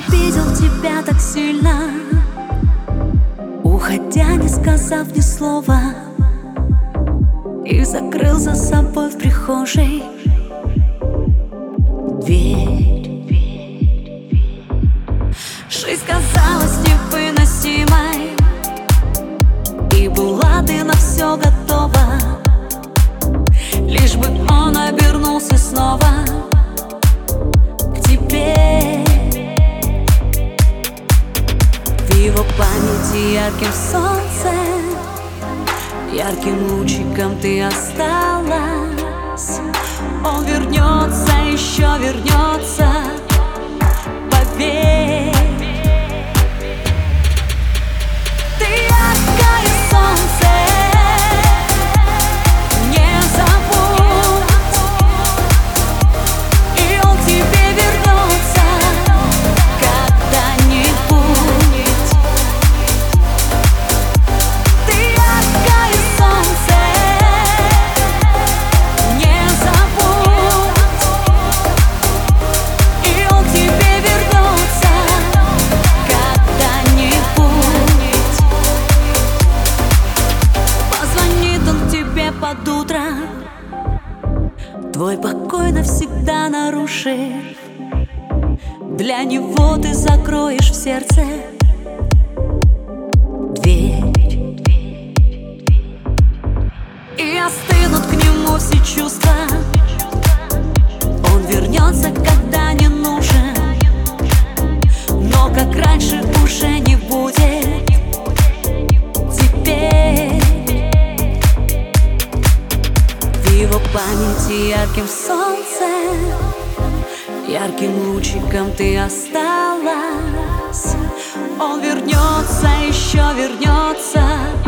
обидел тебя так сильно, уходя, не сказав ни слова, и закрыл за собой в прихожей дверь. Жизнь казалась невыносимой, и была ты на все готова, лишь бы он обернулся снова к тебе. В его памяти ярким солнцем, ярким лучиком ты осталась. Он вернется, еще вернется, поверь. Ты яркое солнце, не забудь, и он к тебе вернется когда-нибудь. Ты яркое солнце, не забудь, и он к тебе вернется когда-нибудь. Позвонит он тебе под утро, твой покой навсегда нарушив. Для него ты закроешь в сердце дверь, и остынут к нему все чувства. Он вернется, когда не нужен, но как раньше уже не будет теперь. В его памяти ярким солнцем, ярким лучиком ты осталась. Он вернется, еще вернется